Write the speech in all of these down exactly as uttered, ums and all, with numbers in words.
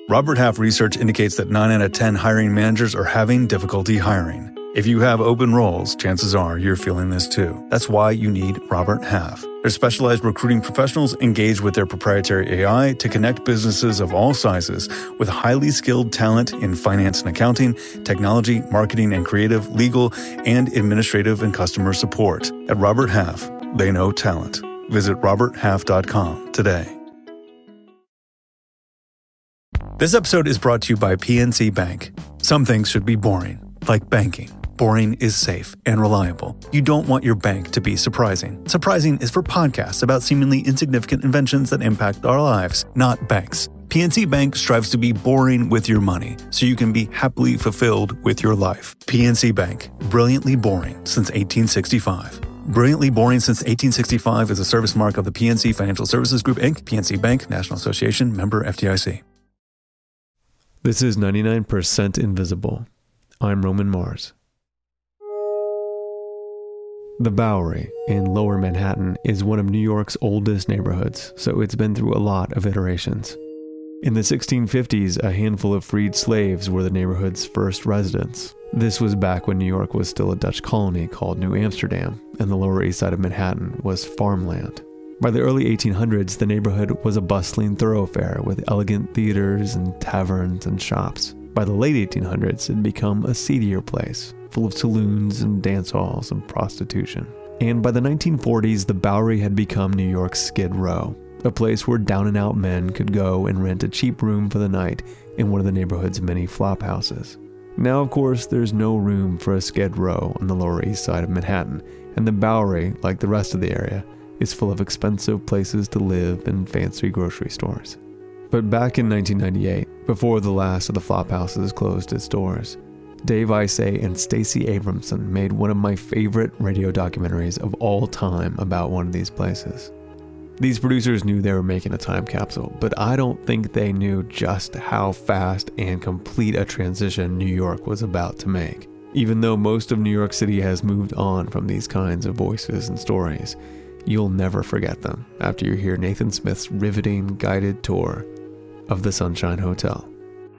Robert Half research indicates that nine out of ten hiring managers are having difficulty hiring. If you have open roles, chances are you're feeling this too. That's why you need Robert Half. Their specialized recruiting professionals engage with their proprietary A I to connect businesses of all sizes with highly skilled talent in finance and accounting, technology, marketing and creative, legal, and administrative and customer support. At Robert Half, they know talent. Visit robert half dot com today. This episode is brought to you by P N C Bank. Some things should be boring, like banking. Boring is safe and reliable. You don't want your bank to be surprising. Surprising is for podcasts about seemingly insignificant inventions that impact our lives, not banks. P N C Bank strives to be boring with your money, so you can be happily fulfilled with your life. P N C Bank, brilliantly boring since eighteen sixty-five. Brilliantly Boring Since eighteen sixty-five is a service mark of the P N C Financial Services Group, Incorporated. P N C Bank, National Association, member F D I C. This is ninety-nine percent Invisible. I'm Roman Mars. The Bowery in Lower Manhattan is one of New York's oldest neighborhoods, so it's been through a lot of iterations. In the sixteen fifties, a handful of freed slaves were the neighborhood's first residents. This was back when New York was still a Dutch colony called New Amsterdam, and the Lower East Side of Manhattan was farmland. By the early eighteen hundreds, the neighborhood was a bustling thoroughfare with elegant theaters and taverns and shops. By the late eighteen hundreds, it had become a seedier place, full of saloons and dance halls and prostitution. And by the nineteen forties, the Bowery had become New York's Skid Row, a place where down-and-out men could go and rent a cheap room for the night in one of the neighborhood's many flop houses. Now, of course, there's no room for a Skid Row on the Lower East Side of Manhattan, and the Bowery, like the rest of the area, is full of expensive places to live and fancy grocery stores. But back in nineteen ninety-eight, before the last of the flop houses closed its doors, Dave Isay and Stacey Abramson made one of my favorite radio documentaries of all time about one of these places. These producers knew they were making a time capsule, but I don't think they knew just how fast and complete a transition New York was about to make. Even though most of New York City has moved on from these kinds of voices and stories, you'll never forget them after you hear Nathan Smith's riveting guided tour of the Sunshine Hotel.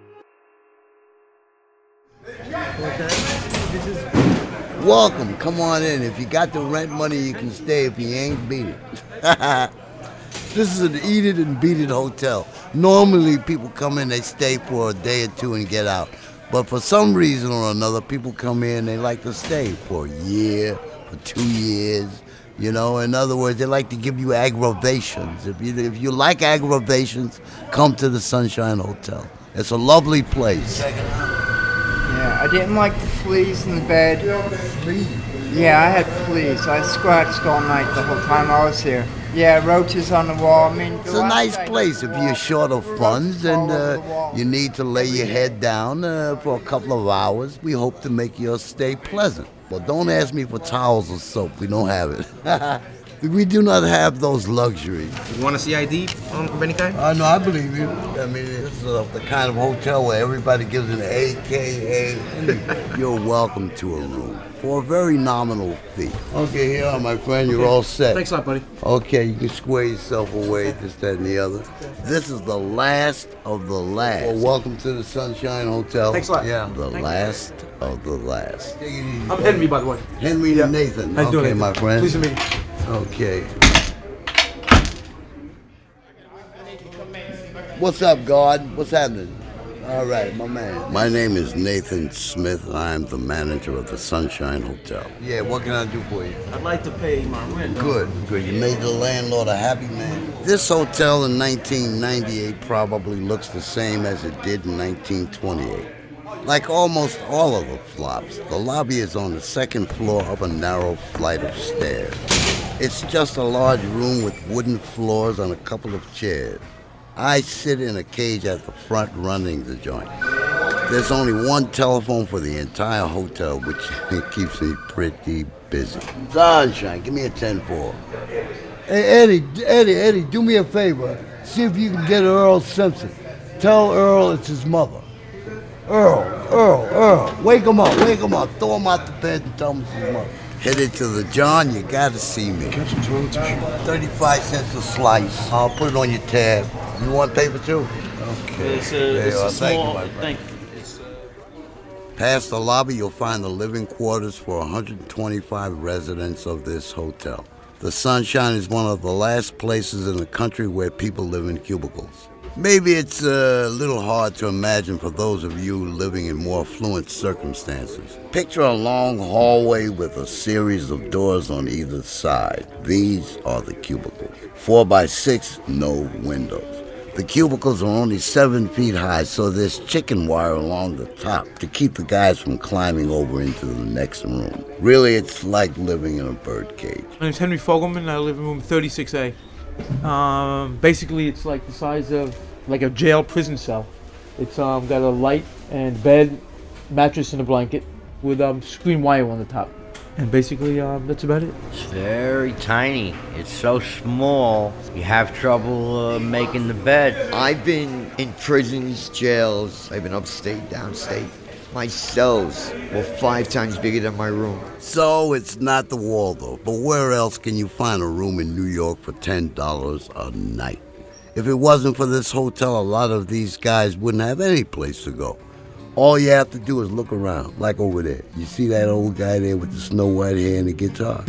Welcome, come on in. If you got the rent money, you can stay. If you ain't, beat it. This is an eat it and beat it hotel. Normally people come in, they stay for a day or two and get out. But for some reason or another, people come in, they like to stay for a year, for two years. You know, in other words, they like to give you aggravations. If you if you like aggravations, come to the Sunshine Hotel. It's a lovely place. Yeah, I didn't like the fleas in the bed. Fleas? Yeah, I had fleas. I scratched all night the whole time I was here. Yeah, roaches on the wall. I mean, it's a nice place if you're short of funds and uh, you need to lay your head down uh, for a couple of hours. We hope to make your stay pleasant. Well, don't ask me for towels or soap. We don't have it. We do not have those luxuries. You want to see I D um, of any kind? Uh, no, I believe you. I mean, this is uh, the kind of hotel where everybody gives an A K A. You're welcome to a room for a very nominal fee. Okay, here are my friend. You're all set. Thanks a lot, buddy. Okay, you can square yourself away, this, that, and the other. This is the last of the last. Well, welcome to the Sunshine Hotel. Thanks a lot. Yeah, the Thank last you. of the last. Take it easy, I'm buddy. Henry, by the way. Henry Yeah. and Nathan. How you doing, Okay, Nathan? my friend. Pleased to meet you. Okay. What's up, God? What's happening? All right, my man. My name is Nathan Smith. I'm the manager of the Sunshine Hotel. Yeah, what can I do for you? I'd like to pay my rent. Good, good. You made the landlord a happy man. This hotel in nineteen ninety-eight probably looks the same as it did in nineteen twenty-eight. Like almost all of the flops, the lobby is on the second floor up a narrow flight of stairs. It's just a large room with wooden floors and a couple of chairs. I sit in a cage at the front running the joint. There's only one telephone for the entire hotel, which keeps me pretty busy. Sunshine, give me a ten four. Hey, Eddie, Eddie, Eddie, do me a favor. See if you can get Earl Simpson. Tell Earl it's his mother. Earl, Earl, Earl, wake him up, wake him up. Throw him out the bed and tell him it's his mother. Headed to the John, you gotta see me. Get some toilet tissue. thirty-five cents a slice. I'll put it on your tab. You want paper too? Okay. Okay. It's a, There it's you a are. Thank you, small, my friend. thank you. It's, uh, Past the lobby, you'll find the living quarters for one hundred twenty-five residents of this hotel. The Sunshine is one of the last places in the country where people live in cubicles. Maybe it's a little hard to imagine for those of you living in more affluent circumstances. Picture a long hallway with a series of doors on either side. These are the cubicles. Four by six, no windows. The cubicles are only seven feet high, so there's chicken wire along the top to keep the guys from climbing over into the next room. Really, it's like living in a bird cage. My name's Henry Fogelman. I live in room thirty-six A. Um, basically, it's like the size of like a jail prison cell. It's um, got a light and bed, mattress, and a blanket with um, screen wire on the top. And basically, um, that's about it. It's very tiny. It's so small, you have trouble uh, making the bed. I've been in prisons, jails. I've been upstate, downstate. My cells were five times bigger than my room. So it's not the Waldorf, but where else can you find a room in New York for ten dollars a night? If it wasn't for this hotel, a lot of these guys wouldn't have any place to go. All you have to do is look around, like over there. You see that old guy there with the snow white hair and the guitar?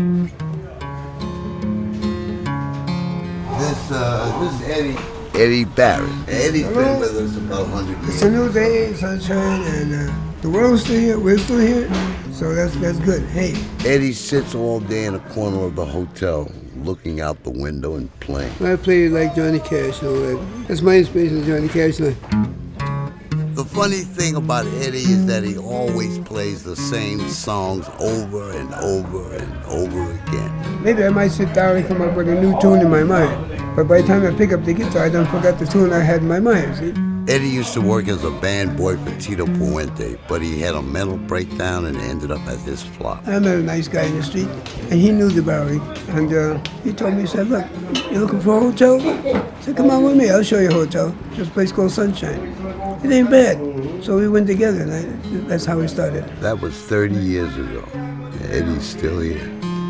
This, uh, this is Eddie. Eddie Barrett. Eddie's Hello? been with us about one hundred years. It's a new day, sunshine, and uh, the world's still here. We're still here, so that's that's good. Hey. Eddie sits all day in a corner of the hotel, looking out the window and playing. I play like Johnny Cash. You know, like, that's my inspiration, Johnny Cash. Like. The funny thing about Eddie is that he always plays the same songs over and over and over again. Maybe I might sit down and come up with a new tune in my mind. But by the time I pick up the guitar, I don't forget the tune I had in my mind, see? Eddie used to work as a band boy for Tito Puente, but he had a mental breakdown and ended up at this flop. I met a nice guy in the street, and he knew the Bowery. And uh, he told me, he said, look, you looking for a hotel? I said, come on with me, I'll show you a hotel. There's a place called Sunshine. It ain't bad. So we went together, and I, that's how we started. That was thirty years ago. Eddie's still here.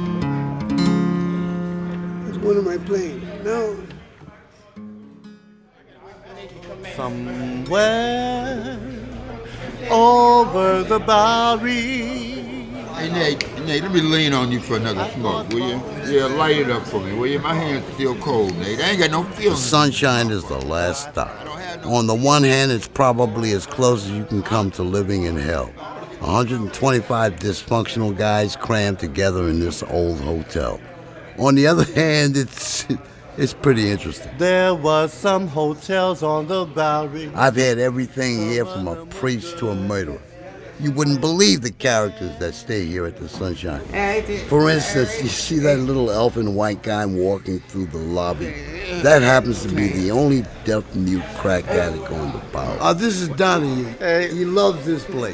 That's one of my planes. No. Somewhere over the Bowery. Hey, Nate, Nate, let me lean on you for another smoke, will you? Yeah, light it up for me, will you? My hand's still cold, Nate. I ain't got no feeling. The Sunshine is the last stop. On the one hand, it's probably as close as you can come to living in hell. one hundred twenty-five dysfunctional guys crammed together in this old hotel. On the other hand, it's it's pretty interesting. There was some hotels on the Bowery. I've had everything here from a priest to a murderer. You wouldn't believe the characters that stay here at the Sunshine. For instance, you see that little elfin white guy walking through the lobby? That happens to be the only deaf-mute crack addict on the Bowery. Oh, this is Donnie. He loves this place.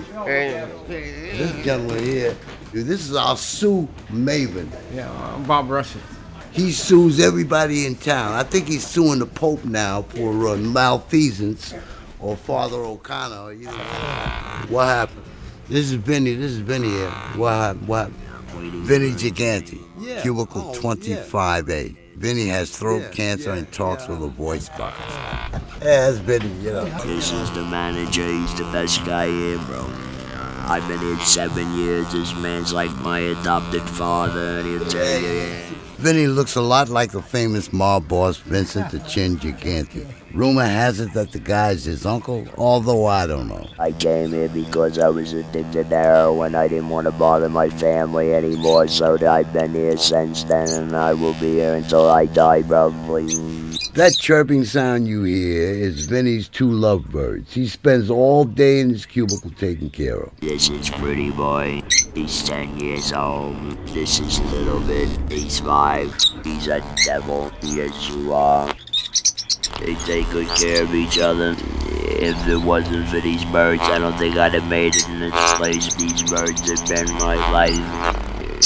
This gentleman here, dude, this is our Sue Maven. Yeah, I'm Bob Russell. He sues everybody in town. I think he's suing the Pope now for uh, malfeasance, or Father O'Connor. Or either. What happened? This is Vinny. This is Vinny here. What happened? What happened? Vinny Gigante, Yeah. cubicle Oh, twenty-five A. Vinny has throat Yeah, cancer yeah, and talks yeah. with a voice box. Yeah, that's Vinny, you know. This is the manager, he's the best guy here, bro. I've been here seven years, this man's like my adopted father, and he'll tell you, yeah. Vinny looks a lot like the famous mob boss Vincent the Chin Gigante. Rumor has it that the guy's his uncle, although I don't know. I came here because I was addicted to heroin. I didn't want to bother my family anymore, so I've been here since then, and I will be here until I die, probably. That chirping sound you hear is Vinny's two lovebirds. He spends all day in his cubicle taking care of. This is Pretty Boy. He's ten years old. This is Little Bit. He's five. He's a devil. Yes, you are. They take good care of each other. If it wasn't for these birds, I don't think I'd have made it in this place. These birds have been my life.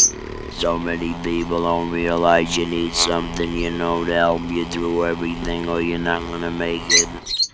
So many people don't realize you need something, you know, to help you through everything, or you're not gonna make it.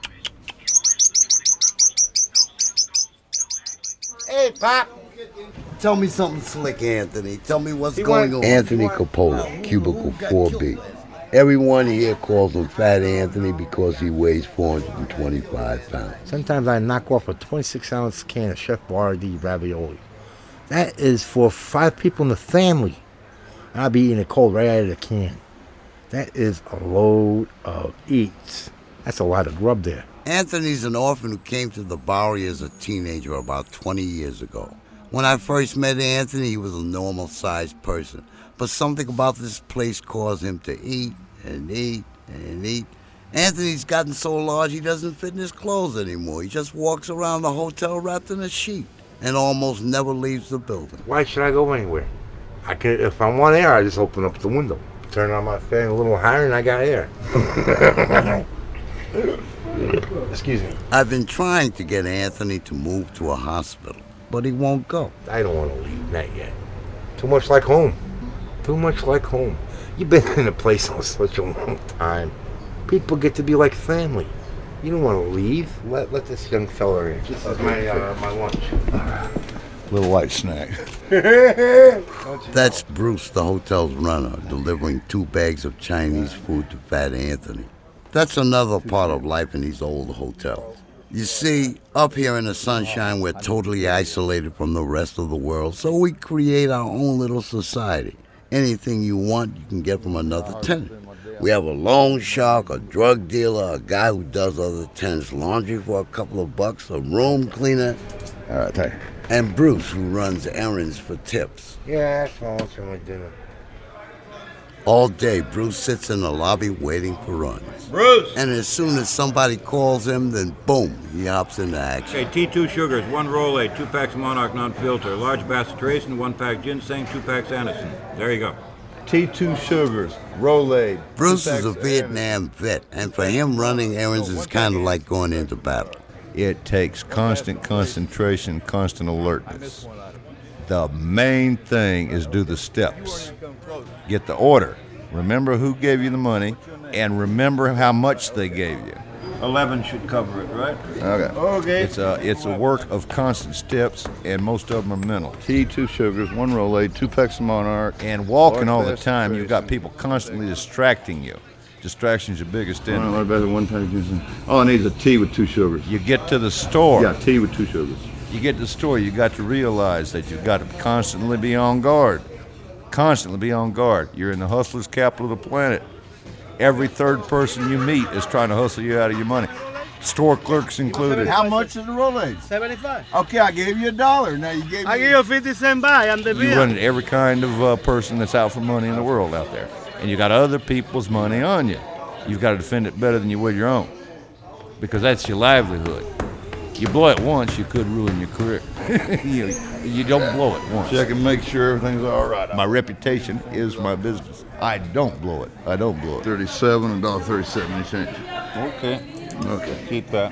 Hey, Pop. Tell me something slick, Anthony. Tell me what's going on. Anthony Coppola, cubicle four B. Everyone here calls him Fat Anthony because he weighs four hundred twenty-five pounds. Sometimes I knock off a twenty-six ounce can of Chef Boyardee ravioli. That is for five people in the family. I'll be eating it cold right out of the can. That is a load of eats. That's a lot of grub there. Anthony's an orphan who came to the Bowery as a teenager about twenty years ago. When I first met Anthony, he was a normal-sized person. But something about this place caused him to eat and eat and eat. Anthony's gotten so large he doesn't fit in his clothes anymore. He just walks around the hotel wrapped in a sheet and almost never leaves the building. Why should I go anywhere? I can, if I want air, I just open up the window, turn on my fan a little higher, and I got air. Excuse me. I've been trying to get Anthony to move to a hospital, but he won't go. I don't want to leave that yet. Too much like home. Too much like home. You've been in a place for such a long time. People get to be like family. You don't want to leave. Let let this young fella in. This is my uh, my lunch. Little light snack. That's Bruce, the hotel's runner, delivering two bags of Chinese food to Fat Anthony. That's another part of life in these old hotels. You see, up here in the sunshine, we're totally isolated from the rest of the world, so we create our own little society. Anything you want, you can get from another tenant. We have a loan shark, a drug dealer, a guy who does other tenants' laundry for a couple of bucks, a room cleaner. All right, thank you. And Bruce, who runs errands for tips. Yeah, that's all. It's my dinner. All day, Bruce sits in the lobby waiting for runs. Bruce! And as soon as somebody calls him, then boom, he hops into action. Okay, T two sugars, one Rolade, two packs Monarch non-filter, large Bass Tracin, one pack ginseng, two packs Anderson. There you go. T two sugars, Rolade. Bruce is a Vietnam vet, and for him, running errands is kind of like going into battle. It takes constant concentration, constant alertness. The main thing is do the steps. Get the order. Remember who gave you the money, and remember how much they gave you. Eleven should cover it, right? Okay. Okay. It's a it's a work of constant steps, and most of them are mental. T two sugars, one Rolade, two packs of Monarch, and walking all the time. You've got people constantly distracting you. Distraction's your biggest enemy. One better, one pack of ginseng. All I need is a tea with two sugars. You get to the store. Yeah, tea with two sugars. You get to the store, you got to realize that you've got to constantly be on guard. Constantly be on guard. You're in the hustler's capital of the planet. Every third person you meet is trying to hustle you out of your money. Store clerks included. How much is the Rolade? seventy-five. Okay, I gave you a dollar. Now you gave me... I give you fifty cent buy. I'm the You run into every kind of uh, person that's out for money in the world out there. And you got other people's money on you. You've got to defend it better than you would your own. Because that's your livelihood. You blow it once, you could ruin your career. you, you don't blow it once. Check and make sure everything's all right. My reputation is my business. I don't blow it. I don't blow it. Thirty-seven and dollar thirty-seven cents. Okay. Okay. Keep that.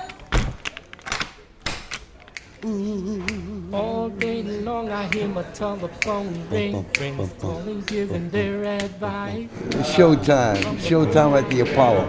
All day long I hear my telephone ring, ring, calling, giving their advice. It's showtime. Showtime at the Apollo.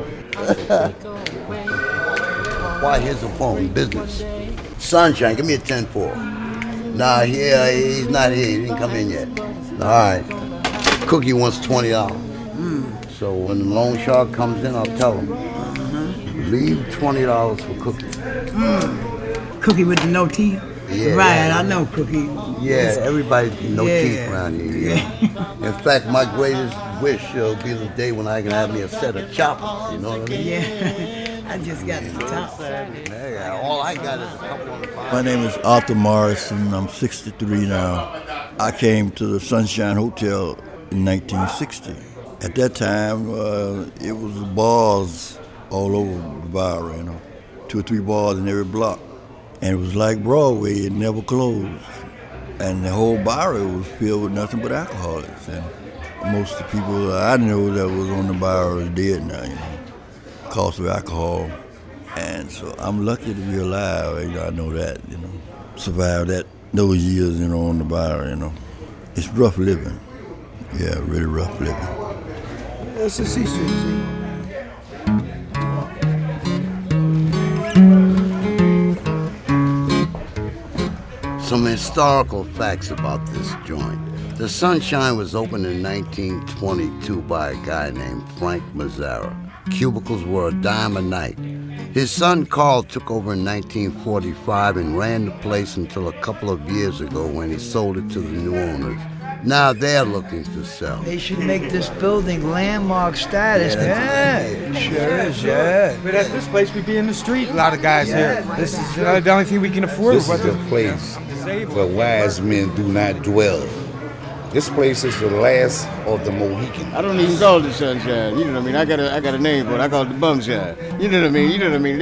Why, here's the phone. Business. Sunshine, give me a ten four. Nah, here, he's not here. He didn't come in yet. All right. Cookie wants twenty dollars. Mm. So when the loan shark comes in, I'll tell him. Mm-hmm. Leave twenty dollars for Cookie. Mm. Cookie with the no teeth? Yeah, right, yeah. I know Cookie. Yeah, everybody no yeah. teeth around here. Yeah. In fact, my greatest wish will be the day when I can have me a set of choppers. You know what I mean? Yeah. I just got the top. Yeah, all I got is a couple of five. My name is Arthur Morrison. I'm sixty-three now. I came to the Sunshine Hotel in nineteen sixty. At that time, uh, it was bars all over the Bowery, you know, two or three bars in every block. And it was like Broadway, it never closed. And the whole Bowery was filled with nothing but alcoholics. And most of the people I know that was on the Bowery is dead now, you know, because of alcohol. And so I'm lucky to be alive, you know, I know that, you know, survived that, those years, you know, on the Bowery, you know. It's rough living. Yeah, really rough living. That's the C Street, see? Some historical facts about this joint. The Sunshine was opened in nineteen twenty-two by a guy named Frank Mazzara. Cubicles were a dime a night. His son Carl took over in nineteen forty-five and ran the place until a couple of years ago when he sold it to the new owners. Now they're looking to sell. They should make this building landmark status. Yeah, Yeah, Sure is, yeah. But at this place, we'd be in the street, a lot of guys Yeah. here. This is uh, the only thing we can afford. This but is a the- place disabled. where wise men do not dwell. This place is the last of the Mohicans. I don't even call it the Sunshine. You know what I mean? I got a, I got a name for it. I call it the Bumshine. You know what I mean? You know what I mean?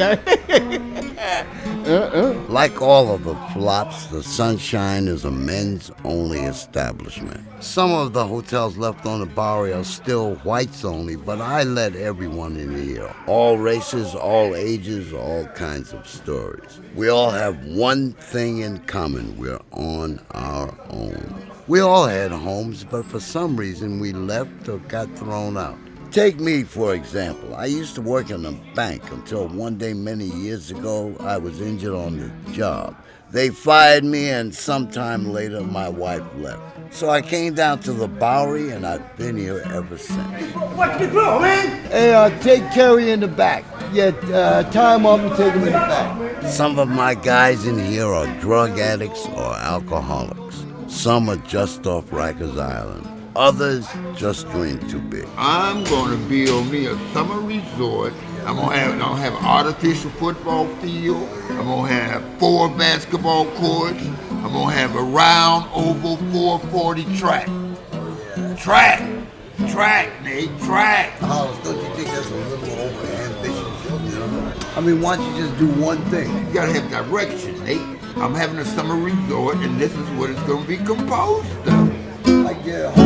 uh-uh. Like all of the flops, the Sunshine is a men's-only establishment. Some of the hotels left on the Bowery are still whites-only, but I let everyone in here. All races, all ages, all kinds of stories. We all have one thing in common. We're on our own. We all had homes, but for some reason we left or got thrown out. Take me, for example. I used to work in a bank until one day many years ago I was injured on the job. They fired me, and sometime later my wife left. So I came down to the Bowery, and I've been here ever since. What you doing, man? Hey, uh, take Kerry in the back. Yeah, uh, tie him up and take him in the back. Some of my guys in here are drug addicts or alcoholics. Some are just off Rikers Island. Others just drink too big. I'm gonna build me a summer resort. I'm gonna have, I'm gonna have an artificial football field. I'm gonna have four basketball courts. I'm gonna have a round oval four forty track. Track, track, Nate, track. Hollis, don't you think that's a little over-ambitious? You know? I mean, why don't you just do one thing? You gotta have direction, Nate. I'm having a summer resort, and this is what it's gonna be composed of. I get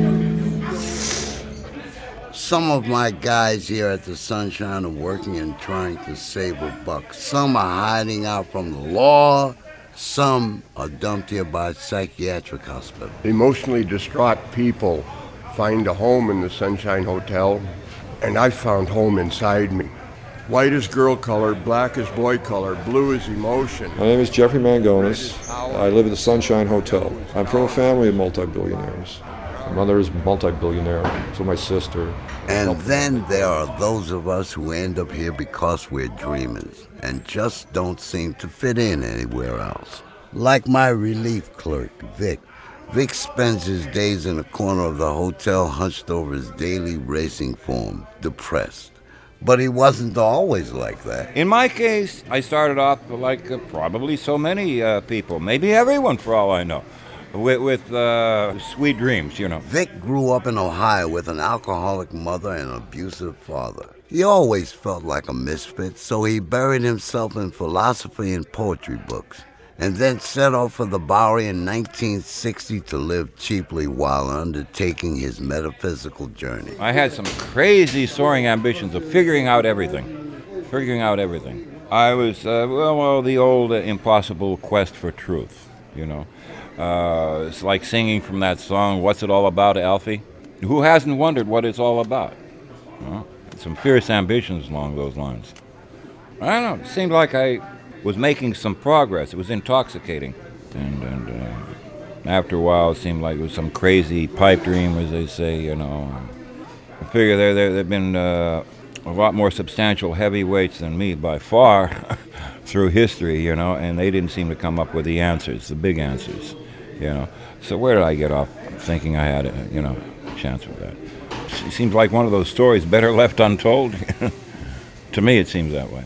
Some of my guys here at the Sunshine are working and trying to save a buck. Some are hiding out from the law. Some are dumped here by a psychiatric hospital. Emotionally distraught people find a home in the Sunshine Hotel, and I found home inside me. White is girl color, black is boy color, blue is emotion. My name is Jeffrey Mangonis. I live at the Sunshine Hotel. I'm from a family of multi-billionaires. My mother is multi-billionaire, so my sister. And then there are those of us who end up here because we're dreamers and just don't seem to fit in anywhere else. Like my relief clerk, Vic. Vic spends his days in a corner of the hotel hunched over his daily racing form, depressed. But he wasn't always like that. In my case, I started off like uh, probably so many uh, people, maybe everyone for all I know, with, with uh, sweet dreams, you know. Vic grew up in Ohio with an alcoholic mother and an abusive father. He always felt like a misfit, so he buried himself in philosophy and poetry books, and then set off for the Bowery in nineteen sixty to live cheaply while undertaking his metaphysical journey. I had some crazy soaring ambitions of figuring out everything, figuring out everything. I was, uh, well, well, the old uh, impossible quest for truth, you know. Uh, it's like singing from that song, What's It All About, Alfie? Who hasn't wondered what it's all about? Well, some fierce ambitions along those lines. I don't know, it seemed like I was making some progress. It was intoxicating. And, and uh, after a while, it seemed like it was some crazy pipe dream, as they say, you know. I figure there there have been uh, a lot more substantial heavyweights than me by far through history, you know, and they didn't seem to come up with the answers, the big answers, you know. So where did I get off thinking I had a, you know, chance with that? It seems like one of those stories better left untold. To me, it seems that way.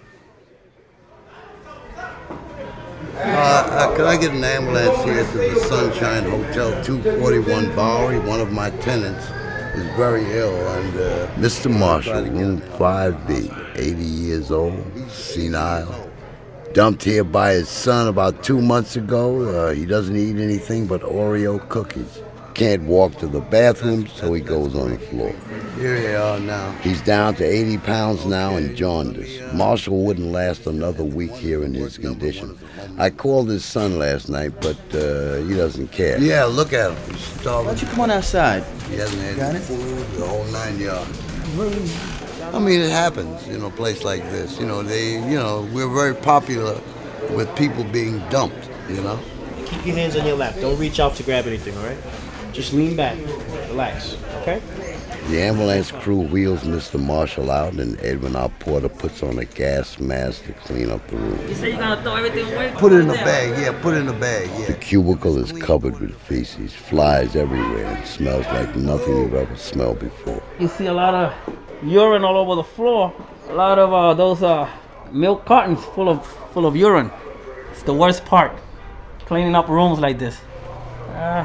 Uh, uh, could I get an ambulance here to the Sunshine Hotel, two forty-one Bowery? One of my tenants is very ill, and uh, Mister Marshall, room five B, eighty years old, senile, dumped here by his son about two months ago. Uh, he doesn't eat anything but Oreo cookies. Can't walk to the bathroom, so he goes on the floor. Here they are now. He's down to eighty pounds now and jaundice. Marshall wouldn't last another week here in his condition. I called his son last night, but uh, he doesn't care. Yeah, look at him. He's starving. Why don't you come on outside? He hasn't had Got any it? food, the whole nine yards. I mean, it happens, you know, a place like this. You know, they, you know, we're very popular with people being dumped, you know? Keep your hands on your lap. Don't reach out to grab anything, all right? Just lean back, relax, okay? The ambulance crew wheels Mister Marshall out, and Edwin, our porter, puts on a gas mask to clean up the room. You say you're gonna throw everything away? Put it in the bag, yeah, put it in the bag, The yeah. cubicle is covered with feces, flies everywhere, and smells like nothing you've ever smelled before. You see a lot of urine all over the floor. A lot of uh, those uh, milk cartons full of full of urine. It's the worst part, cleaning up rooms like this. Uh,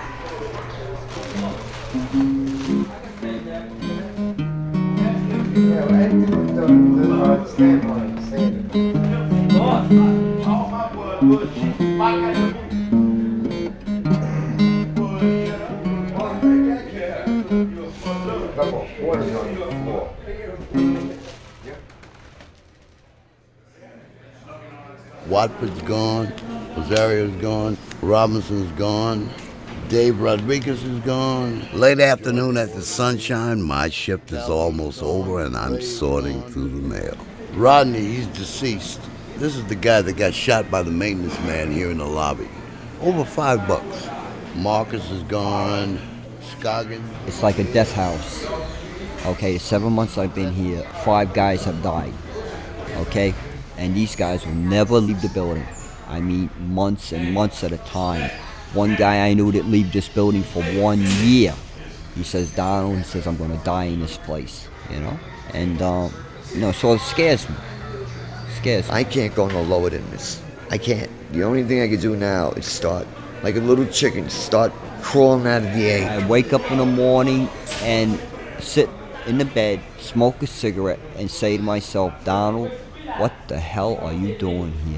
Watford's gone, Rosario's gone, Robinson's gone, Dave Rodriguez is gone. Late afternoon at the Sunshine, my shift is almost over and I'm sorting through the mail. Rodney, he's deceased. This is the guy that got shot by the maintenance man here in the lobby. Over five bucks. Marcus is gone. Scoggins. It's like a death house. Okay, seven months I've been here, five guys have died. Okay? And these guys will never leave the building. I mean, months and months at a time. One guy I knew that leave this building for one year. He says, Donald, he says, I'm gonna die in this place, you know? And, um, you know, so it scares me. It scares me. I can't go no lower than this. I can't. The only thing I can do now is start, like a little chicken, start crawling out of the egg. I wake up in the morning and sit in the bed, smoke a cigarette, and say to myself, Donald, what the hell are you doing here?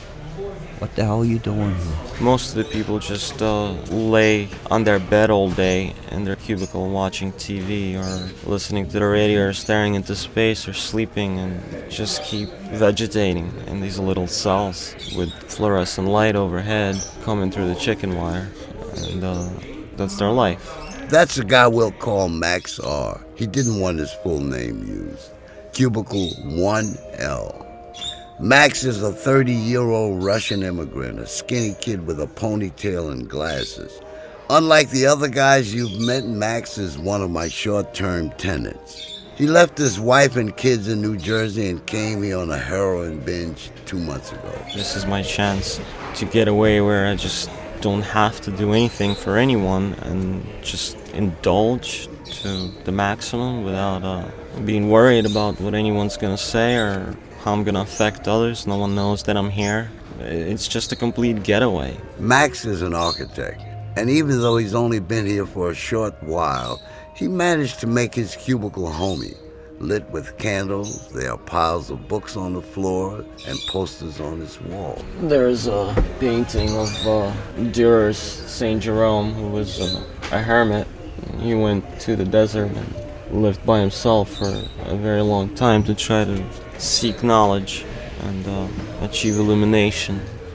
What the hell are you doing here? Most of the people just uh, lay on their bed all day in their cubicle watching T V or listening to the radio or staring into space or sleeping and just keep vegetating in these little cells with fluorescent light overhead coming through the chicken wire. And uh, that's their life. That's the guy we'll call Max R. He didn't want his full name used. Cubicle one L. Max is a thirty-year-old Russian immigrant, a skinny kid with a ponytail and glasses. Unlike the other guys you've met, Max is one of my short-term tenants. He left his wife and kids in New Jersey and came here on a heroin binge two months ago. This is my chance to get away where I just don't have to do anything for anyone and just indulge to the maximum without uh, being worried about what anyone's gonna say or how I'm gonna affect others. No one knows that I'm here. It's just a complete getaway. Max is an architect, and even though he's only been here for a short while, he managed to make his cubicle homey. Lit with candles, there are piles of books on the floor and posters on his wall. There's a painting of uh, Durer's Saint Jerome, who was uh, a hermit. He went to the desert and lived by himself for a very long time to try to seek knowledge and uh, achieve illumination.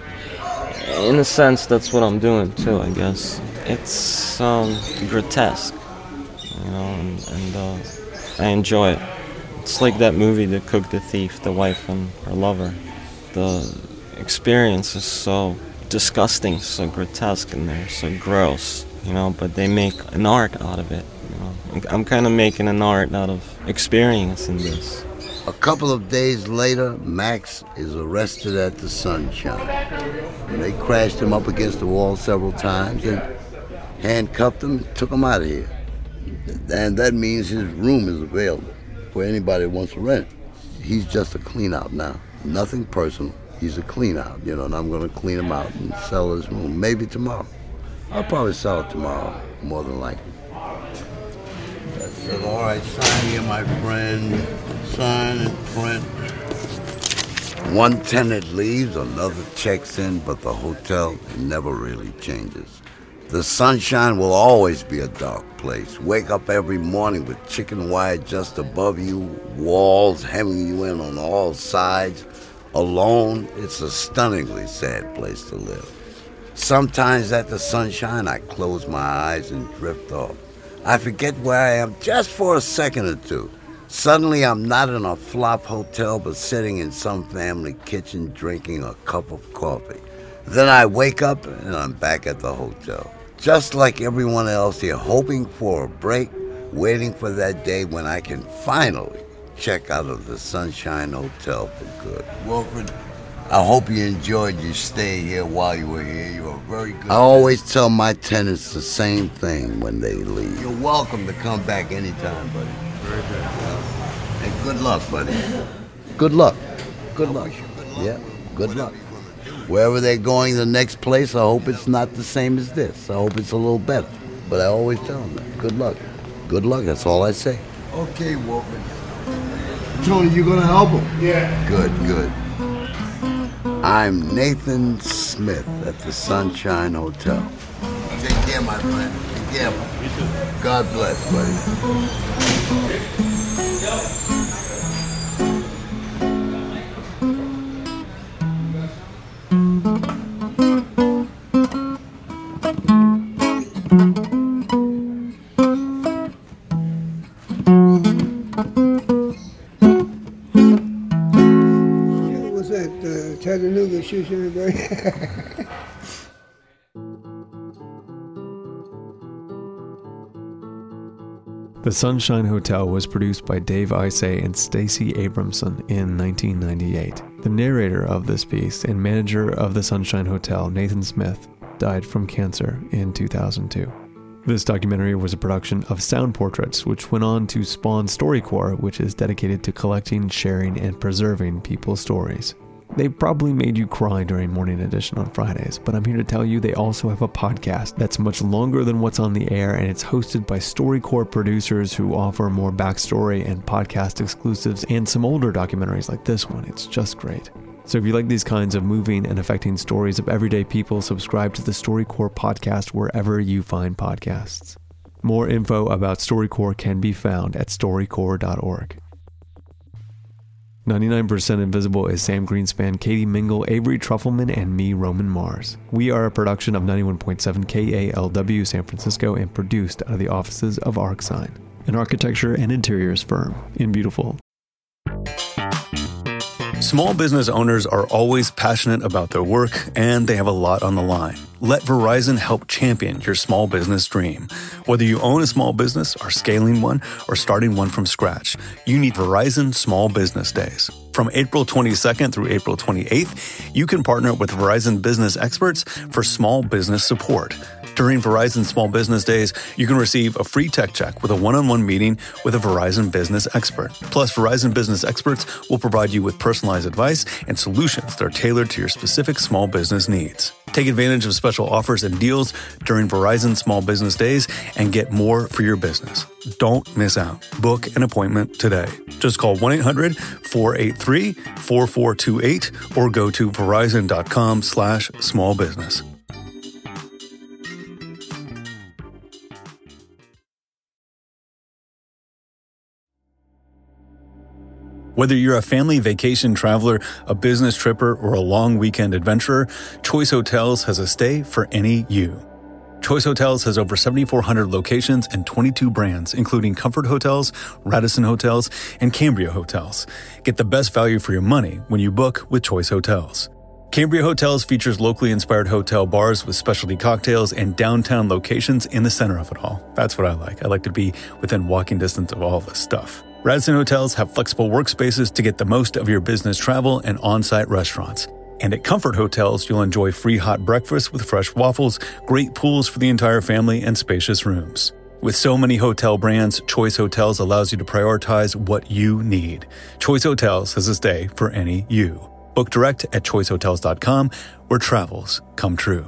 In a sense, that's what I'm doing too, I guess. It's um, grotesque, you know, and, and uh, I enjoy it. It's like that movie, The Cook, the Thief, the wife and her lover. The experience is so disgusting, so grotesque, and they're so gross, you know, but they make an art out of it. You know? I'm kind of making an art out of experiencing this. A couple of days later, Max is arrested at the Sunshine. They crashed him up against the wall several times and handcuffed him and took him out of here. And that means his room is available for anybody who wants to rent. He's just a clean out now. Nothing personal. He's a clean out, you know, and I'm gonna clean him out and sell his room. Maybe tomorrow. I'll probably sell it tomorrow, more than likely. That's it. All right, sign here, my friend. Sign and print. One tenant leaves, another checks in, but the hotel never really changes. The Sunshine will always be a dark place. Wake up every morning with chicken wire just above you, walls hemming you in on all sides. Alone, it's a stunningly sad place to live. Sometimes at the Sunshine, I close my eyes and drift off. I forget where I am just for a second or two. Suddenly, I'm not in a flop hotel, but sitting in some family kitchen drinking a cup of coffee. Then I wake up and I'm back at the hotel. Just like everyone else here, hoping for a break, waiting for that day when I can finally check out of the Sunshine Hotel for good. Wilfred, I hope you enjoyed your stay here while you were here. You were very good. I always tell my tenants the same thing when they leave. You're welcome to come back anytime, buddy. Very good. And good luck, buddy. Good luck. Good luck. Yeah, good luck. Wherever they're going the next place, I hope it's not the same as this. I hope it's a little better. But I always tell them that. Good luck. Good luck, that's all I say. Okay, Wolfman. Tony, you gonna help him? Yeah. Good, good. I'm Nathan Smith at the Sunshine Hotel. Take care, my friend. Take care. You too. God bless, buddy. What's that? Uh, Chattanooga shoe shine. The Sunshine Hotel was produced by Dave Isay and Stacey Abramson in nineteen ninety-eight. The narrator of this piece and manager of the Sunshine Hotel, Nathan Smith, died from cancer in two thousand two. This documentary was a production of Sound Portraits, which went on to spawn StoryCorps, which is dedicated to collecting, sharing, and preserving people's stories. They probably made you cry during Morning Edition on Fridays, but I'm here to tell you they also have a podcast that's much longer than what's on the air, and it's hosted by StoryCorps producers who offer more backstory and podcast exclusives and some older documentaries like this one. It's just great. So if you like these kinds of moving and affecting stories of everyday people, subscribe to the StoryCorps podcast wherever you find podcasts. More info about StoryCorps can be found at story corps dot org. ninety-nine percent Invisible is Sam Greenspan, Katie Mingle, Avery Trufelman, and me, Roman Mars. We are a production of ninety-one point seven K A L W San Francisco and produced out of the offices of ArcSign, an architecture and interiors firm in beautiful. Small business owners are always passionate about their work, and they have a lot on the line. Let Verizon help champion your small business dream. Whether you own a small business, are scaling one, or starting one from scratch, you need Verizon Small Business Days. From April twenty-second through April twenty-eighth, you can partner with Verizon business experts for small business support. During Verizon Small Business Days, you can receive a free tech check with a one-on-one meeting with a Verizon business expert. Plus, Verizon business experts will provide you with personalized advice and solutions that are tailored to your specific small business needs. Take advantage of special offers and deals during Verizon Small Business Days and get more for your business. Don't miss out. Book an appointment today. Just call one eight hundred four eight three four four two eight or go to verizon.com slash small business. Whether you're a family vacation traveler, a business tripper, or a long weekend adventurer, Choice Hotels has a stay for any you. Choice Hotels has over seventy-four hundred locations and twenty-two brands, including Comfort Hotels, Radisson Hotels, and Cambria Hotels. Get the best value for your money when you book with Choice Hotels. Cambria Hotels features locally inspired hotel bars with specialty cocktails and downtown locations in the center of it all. That's what I like. I like to be within walking distance of all this stuff. Radisson Hotels have flexible workspaces to get the most of your business travel and on-site restaurants. And at Comfort Hotels, you'll enjoy free hot breakfast with fresh waffles, great pools for the entire family, and spacious rooms. With so many hotel brands, Choice Hotels allows you to prioritize what you need. Choice Hotels has a stay for any you. Book direct at choice hotels dot com, where travels come true.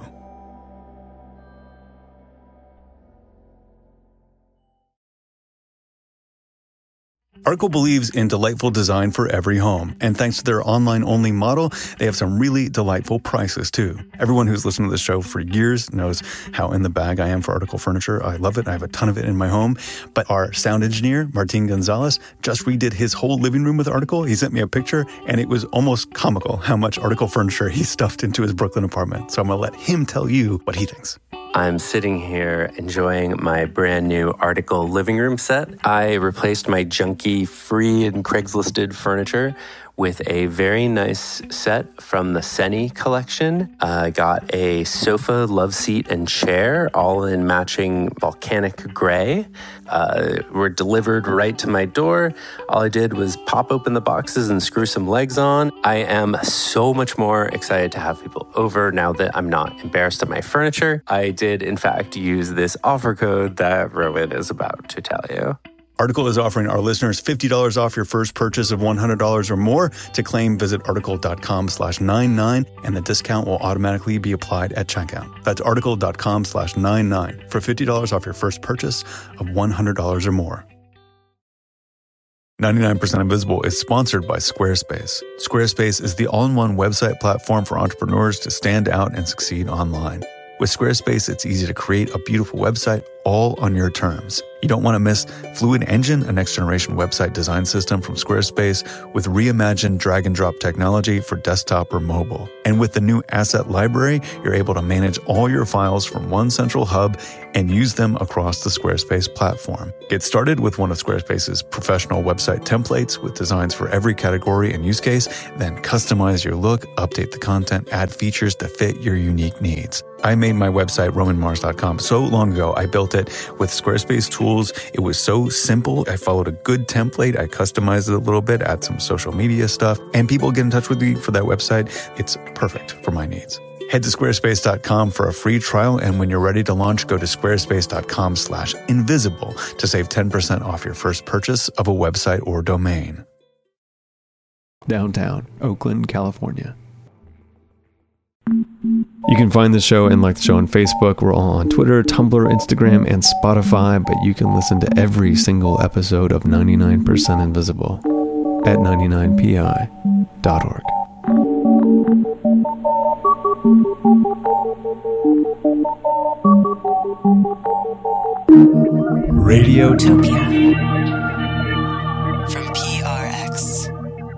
Arco believes in delightful design for every home, and thanks to their online-only model, they have some really delightful prices, too. Everyone who's listened to this show for years knows how in the bag I am for Article furniture. I love it. I have a ton of it in my home. But our sound engineer, Martin Gonzalez, just redid his whole living room with Article. He sent me a picture, and it was almost comical how much Article furniture he stuffed into his Brooklyn apartment. So I'm going to let him tell you what he thinks. I'm sitting here enjoying my brand new Article living room set. I replaced my junky free and Craigslisted furniture with a very nice set from the Seni collection. I uh, got a sofa, love seat, and chair, all in matching volcanic gray. Uh, were delivered right to my door. All I did was pop open the boxes and screw some legs on. I am so much more excited to have people over now that I'm not embarrassed of my furniture. I did, in fact, use this offer code that Rowan is about to tell you. Article is offering our listeners fifty dollars off your first purchase of one hundred dollars or more. To claim, visit article.com slash 99, and the discount will automatically be applied at checkout. That's article.com slash 99 for fifty dollars off your first purchase of one hundred dollars or more. ninety-nine percent Invisible is sponsored by Squarespace. Squarespace is the all-in-one website platform for entrepreneurs to stand out and succeed online. With Squarespace, it's easy to create a beautiful website all on your terms. You don't want to miss Fluid Engine, a next-generation website design system from Squarespace with reimagined drag-and-drop technology for desktop or mobile. And with the new Asset Library, you're able to manage all your files from one central hub and use them across the Squarespace platform. Get started with one of Squarespace's professional website templates with designs for every category and use case, then customize your look, update the content, add features to fit your unique needs. I made my website, roman mars dot com, so long ago. I built it with Squarespace tools. It was so simple. I followed a good template. I customized it a little bit, add some social media stuff, and people get in touch with me for that website. It's perfect for my needs. Head to squarespace dot com for a free trial, and when you're ready to launch, go to squarespace.com slash invisible to save ten percent off your first purchase of a website or domain. Downtown, Oakland, California. You can find the show and like the show on Facebook. We're all on Twitter, Tumblr, Instagram, and Spotify, but you can listen to every single episode of ninety-nine percent Invisible at ninety-nine p i dot org. Radiotopia from P R X.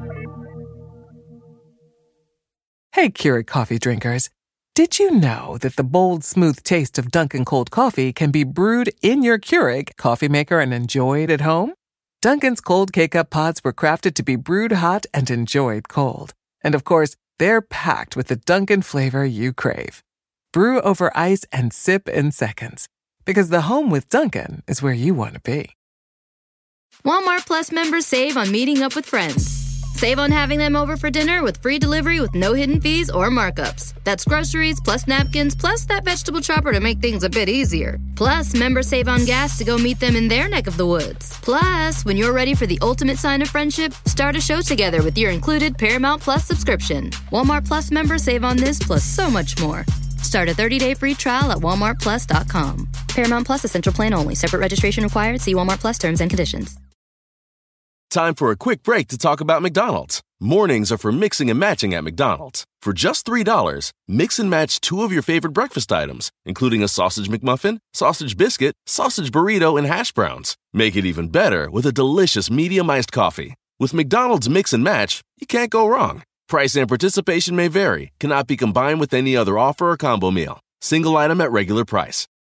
Hey, Keurig coffee drinkers. Did you know that the bold, smooth taste of Dunkin' cold coffee can be brewed in your Keurig coffee maker and enjoyed at home? Dunkin's cold K-Cup pods were crafted to be brewed hot and enjoyed cold. And of course, they're packed with the Dunkin' flavor you crave. Brew over ice and sip in seconds. Because the home with Dunkin' is where you want to be. Walmart Plus members save on meeting up with friends. Save on having them over for dinner with free delivery with no hidden fees or markups. That's groceries, plus napkins, plus that vegetable chopper to make things a bit easier. Plus, members save on gas to go meet them in their neck of the woods. Plus, when you're ready for the ultimate sign of friendship, start a show together with your included Paramount Plus subscription. Walmart Plus members save on this plus so much more. Start a thirty-day free trial at walmart plus dot com. Paramount Plus Essential Plan only. Separate registration required. See Walmart Plus terms and conditions. Time for a quick break to talk about McDonald's. Mornings are for mixing and matching at McDonald's. For just three dollars, mix and match two of your favorite breakfast items, including a sausage McMuffin, sausage biscuit, sausage burrito, and hash browns. Make it even better with a delicious medium iced coffee. With McDonald's Mix and Match, you can't go wrong. Price and participation may vary, cannot be combined with any other offer or combo meal. Single item at regular price.